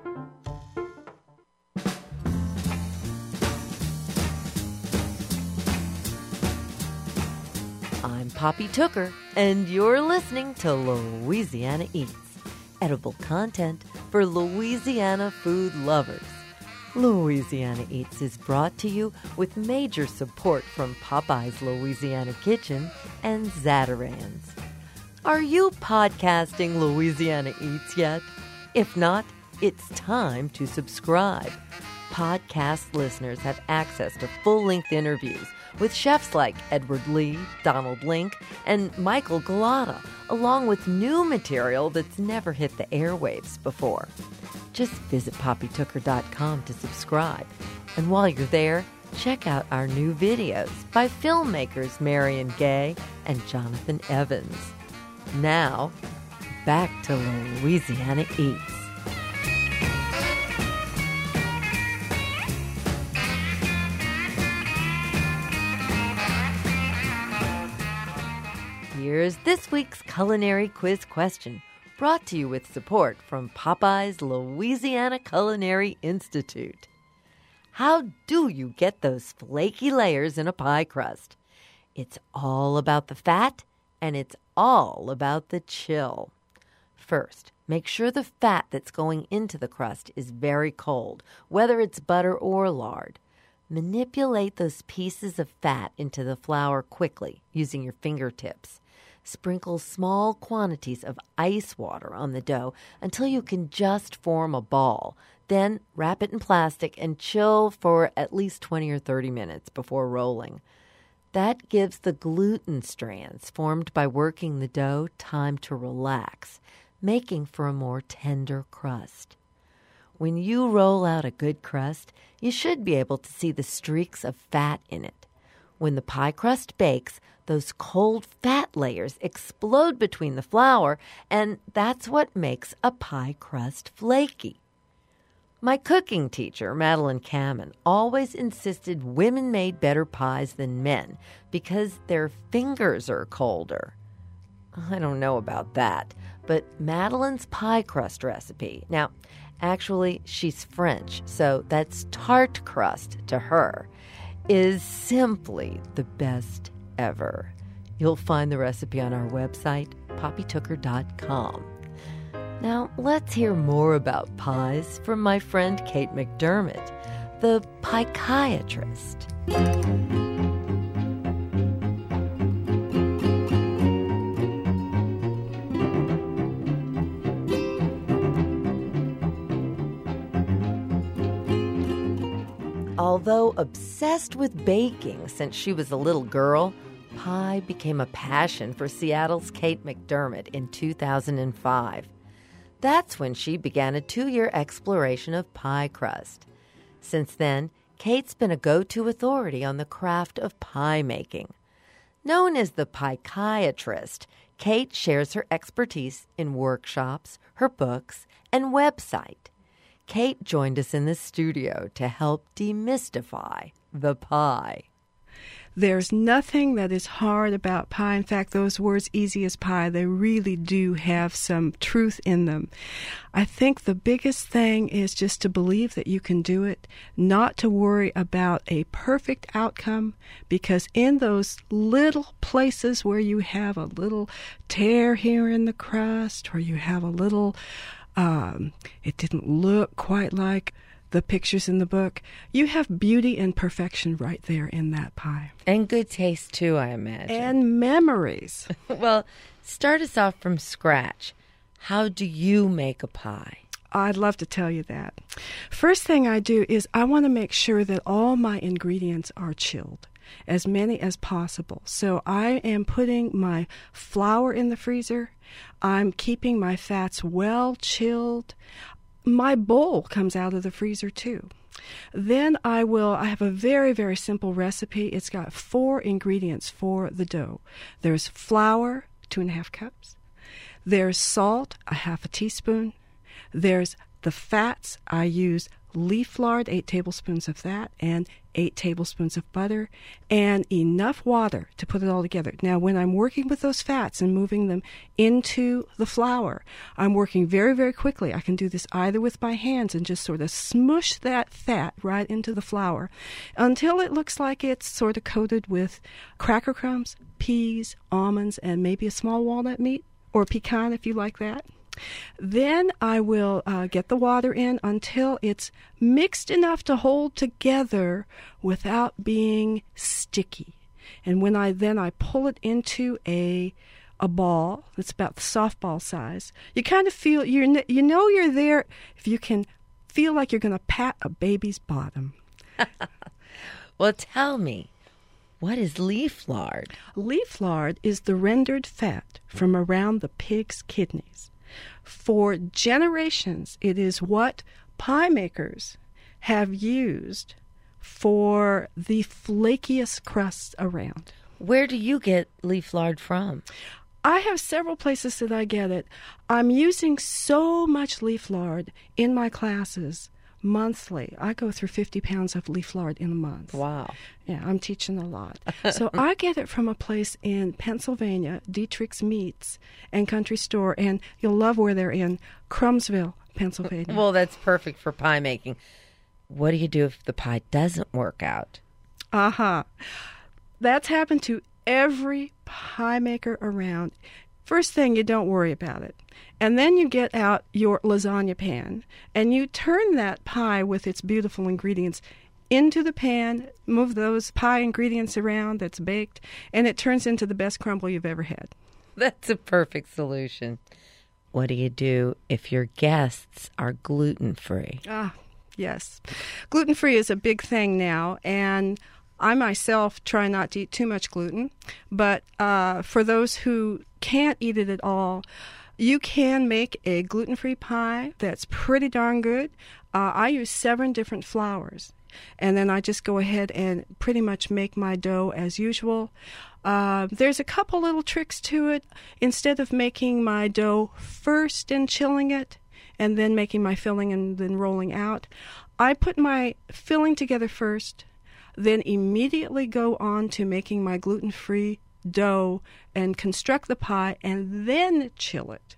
I'm Poppy Tooker, and you're listening to Louisiana Eats, edible content for Louisiana food lovers. Louisiana Eats is brought to you with major support from Popeye's Louisiana Kitchen and Zatarain's. Are you podcasting Louisiana Eats yet? If not, it's time to subscribe. Podcast listeners have access to full-length interviews with chefs like Edward Lee, Donald Link, and Michael Galata, along with new material that's never hit the airwaves before. Just visit poppytooker.com to subscribe. And while you're there, check out our new videos by filmmakers Marion Gay and Jonathan Evans. Now, back to Louisiana Eats. Here's this week's culinary quiz question, brought to you with support from Popeye's Louisiana Culinary Institute. How do you get those flaky layers in a pie crust? It's all about the fat, and it's all about the chill. First, make sure the fat that's going into the crust is very cold, whether it's butter or lard. Manipulate those pieces of fat into the flour quickly using your fingertips. Sprinkle small quantities of ice water on the dough until you can just form a ball. Then wrap it in plastic and chill for at least 20 or 30 minutes before rolling. That gives the gluten strands formed by working the dough time to relax, making for a more tender crust. When you roll out a good crust, you should be able to see the streaks of fat in it. When the pie crust bakes, those cold fat layers explode between the flour, and that's what makes a pie crust flaky. My cooking teacher, Madeline Kamen, always insisted women made better pies than men because their fingers are colder. I don't know about that, but Madeline's pie crust recipe, now, actually, she's French, so that's tart crust to her, is simply the best ever. You'll find the recipe on our website, poppytooker.com. Now, let's hear more about pies from my friend Kate McDermott, the piechiatrist. Although obsessed with baking since she was a little girl, pie became a passion for Seattle's Kate McDermott in 2005. That's when she began a 2-year exploration of pie crust. Since then, Kate's been a go-to authority on the craft of pie making. Known as the piechiatrist, Kate shares her expertise in workshops, her books, and website. Kate joined us in the studio to help demystify the pie. There's nothing that is hard about pie. In fact, those words, easy as pie, they really do have some truth in them. I think the biggest thing is just to believe that you can do it, not to worry about a perfect outcome, because in those little places where you have a little tear here in the crust, or you have a little, it didn't look quite like the pictures in the book, you have beauty and perfection right there in that pie. And good taste, too, I imagine. And memories. Well, start us off from scratch. How do you make a pie? I'd love to tell you that. First thing I do is I want to make sure that all my ingredients are chilled, as many as possible. So I am putting my flour in the freezer. I'm keeping my fats well chilled. My bowl comes out of the freezer, too. Then I have a very, very simple recipe. It's got 4 ingredients for the dough. There's flour, 2.5 cups. There's salt, a half a teaspoon. There's the fats. I use leaf lard, 8 tablespoons of that, and 8 tablespoons of butter, and enough water to put it all together. Now, when I'm working with those fats and moving them into the flour, I'm working very, very quickly. I can do this either with my hands and just sort of smush that fat right into the flour until it looks like it's sort of coated with cracker crumbs, peas, almonds, and maybe a small walnut meat, or pecan if you like that. Then I will get the water in until it's mixed enough to hold together without being sticky. And when I pull it into a ball that's about the softball size, you kind of feel you're there if you can feel like you're going to pat a baby's bottom. Well, tell me, what is leaf lard? Leaf lard is the rendered fat from around the pig's kidneys. For generations, it is what pie makers have used for the flakiest crusts around. Where do you get leaf lard from? I have several places that I get it. I'm using so much leaf lard in my classes monthly. I go through 50 pounds of leaf lard in a month. Wow. Yeah, I'm teaching a lot. So I get it from a place in Pennsylvania, Dietrich's Meats and Country Store, and you'll love where they're in, Crumbsville, Pennsylvania. Well, that's perfect for pie making. What do you do if the pie doesn't work out? That's happened to every pie maker around. First thing, you don't worry about it. And then you get out your lasagna pan, and you turn that pie with its beautiful ingredients into the pan, move those pie ingredients around that's baked, and it turns into the best crumble you've ever had. That's a perfect solution. What do you do if your guests are gluten-free? Yes. Gluten-free is a big thing now, and I myself try not to eat too much gluten, but for those who can't eat it at all, you can make a gluten-free pie that's pretty darn good. I use 7 different flours, and then I just go ahead and pretty much make my dough as usual. There's a couple little tricks to it. Instead of making my dough first and chilling it, and then making my filling and then rolling out, I put my filling together first, then immediately go on to making my gluten-free dough and construct the pie and then chill it.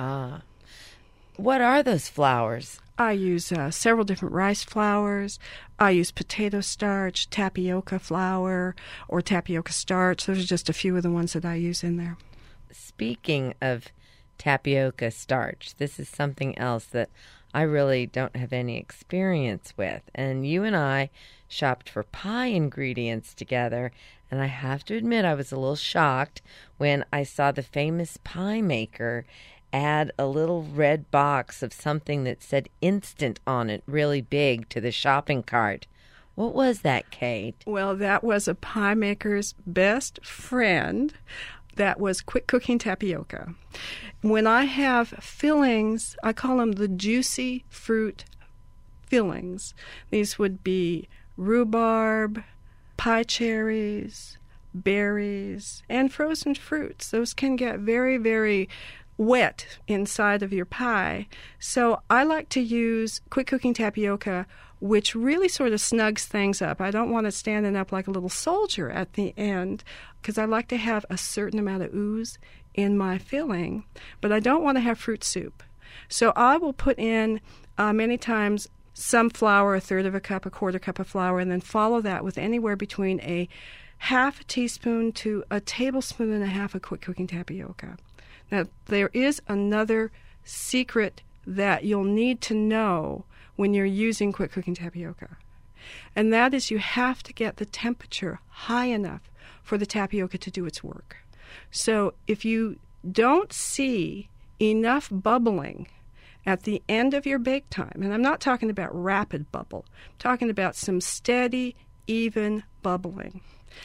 What are those flours? I use several different rice flours. I use potato starch, tapioca flour, or tapioca starch. Those are just a few of the ones that I use in there. Speaking of tapioca starch, this is something else that I really don't have any experience with. And you and I shopped for pie ingredients together, and I have to admit I was a little shocked when I saw the famous pie maker add a little red box of something that said instant on it really big to the shopping cart. What was that, Kate? Well, that was a pie maker's best friend. That was quick cooking tapioca. When I have fillings, I call them the juicy fruit fillings. These would be rhubarb, pie cherries, berries, and frozen fruits. Those can get very, very wet inside of your pie. So I like to use quick cooking tapioca, which really sort of snugs things up. I don't want it standing up like a little soldier at the end, because I like to have a certain amount of ooze in my filling, but I don't want to have fruit soup. So I will put in many times some flour, 1/3 of a cup, 1/4 cup of flour, and then follow that with anywhere between a half a teaspoon to a tablespoon and a half of quick cooking tapioca. Now, there is another secret that you'll need to know when you're using quick cooking tapioca, and that is you have to get the temperature high enough for the tapioca to do its work. So if you don't see enough bubbling at the end of your bake time, and I'm not talking about rapid bubble, I'm talking about some steady, even bubbling,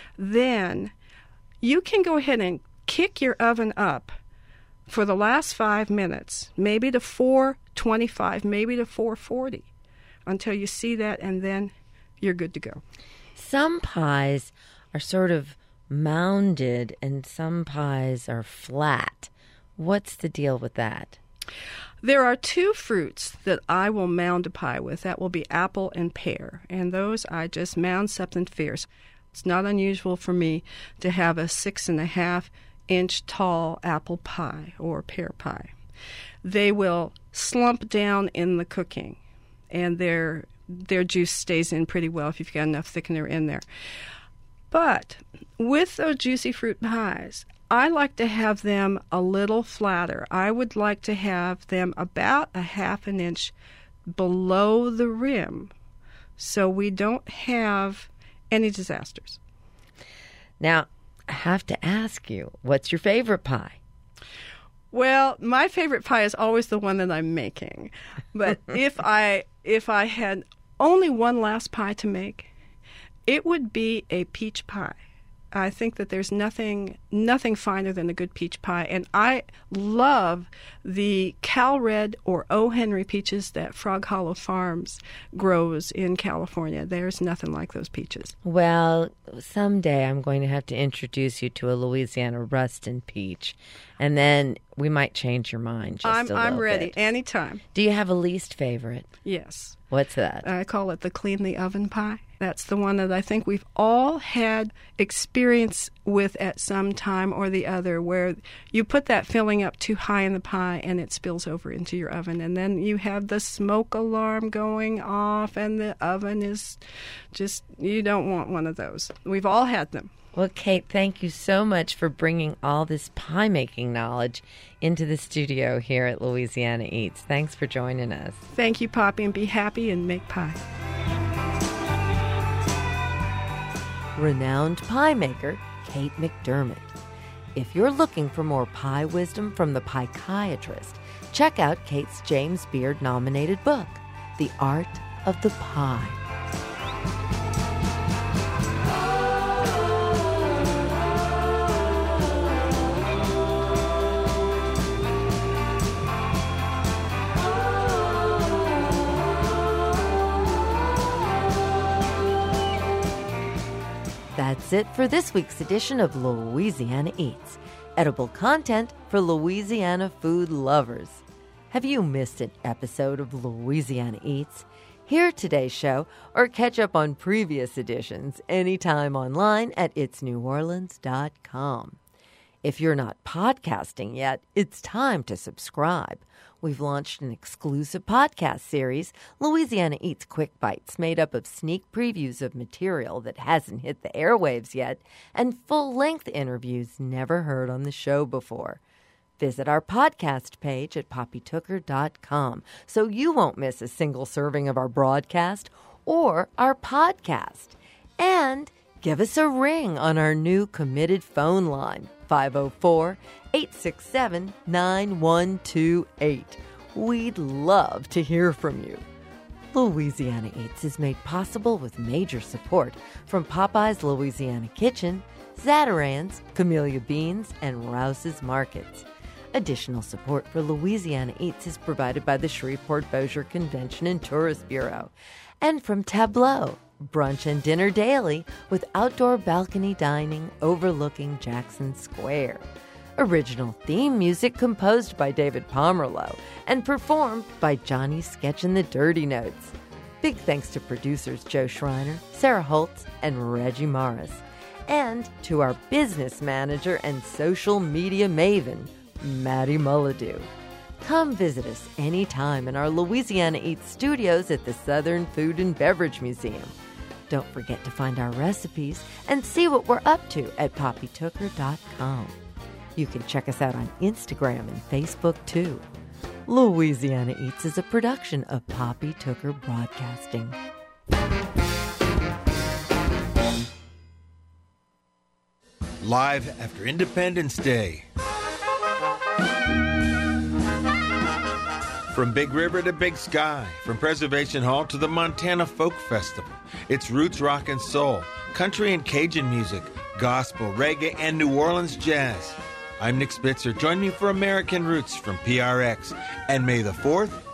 then you can go ahead and kick your oven up for the last 5 minutes, maybe to 425, maybe to 440, until you see that, and then you're good to go. Some pies are sort of mounded and some pies are flat. What's the deal with that? There are two fruits that I will mound a pie with. That will be apple and pear. And those I just mound something fierce. It's not unusual for me to have a 6.5-inch tall apple pie or pear pie. They will slump down in the cooking, and their juice stays in pretty well if you've got enough thickener in there. But with those juicy fruit pies, I like to have them a little flatter. I would like to have them about a 1/2 inch below the rim so we don't have any disasters. Now, I have to ask you, what's your favorite pie? Well, my favorite pie is always the one that I'm making. But if I had only one last pie to make, it would be a peach pie. I think that there's nothing finer than a good peach pie. And I love the Cal Red or O. Henry peaches that Frog Hollow Farms grows in California. There's nothing like those peaches. Well, someday I'm going to have to introduce you to a Louisiana Ruston peach, and then we might change your mind just a little I'm ready bit. anytime. Do you have a least favorite? Yes. What's that? I call it the clean the oven pie. That's the one that I think we've all had experience with at some time or the other, where you put that filling up too high in the pie and it spills over into your oven. And then you have the smoke alarm going off and the oven is just, you don't want one of those. We've all had them. Well, Kate, thank you so much for bringing all this pie-making knowledge into the studio here at Louisiana Eats. Thanks for joining us. Thank you, Poppy, and be happy and make pie. Renowned pie maker Kate McDermott. If you're looking for more pie wisdom from the Piechiatrist, check out Kate's James Beard nominated book, The Art of the Pie. That's it for this week's edition of Louisiana Eats, edible content for Louisiana food lovers. Have you missed an episode of Louisiana Eats? Hear today's show or catch up on previous editions anytime online at itsneworleans.com. If you're not podcasting yet, it's time to subscribe. We've launched an exclusive podcast series, Louisiana Eats Quick Bites, made up of sneak previews of material that hasn't hit the airwaves yet and full-length interviews never heard on the show before. Visit our podcast page at poppytooker.com so you won't miss a single serving of our broadcast or our podcast. And give us a ring on our new committed phone line, 504-867-9128. We'd love to hear from you. Louisiana Eats is made possible with major support from Popeye's Louisiana Kitchen, Zatarain's, Camellia Beans, and Rouse's Markets. Additional support for Louisiana Eats is provided by the Shreveport-Bossier Convention and Tourist Bureau and from Tableau, brunch and dinner daily with outdoor balcony dining overlooking Jackson Square. Original theme music composed by David Pomerleau and performed by Johnny Sketch and the Dirty Notes. Big thanks to producers Joe Schreiner, Sarah Holtz, and Reggie Morris. And to our business manager and social media maven, Maddie Mullidew. Come visit us anytime in our Louisiana Eats studios at the Southern Food and Beverage Museum. Don't forget to find our recipes and see what we're up to at poppytooker.com. You can check us out on Instagram and Facebook, too. Louisiana Eats is a production of Poppy Tooker Broadcasting. Live after Independence Day. From Big River to Big Sky, from Preservation Hall to the Montana Folk Festival, it's roots rock and soul, country and Cajun music, gospel, reggae, and New Orleans jazz. I'm Nick Spitzer. Join me for American Roots from PRX. And may the 4th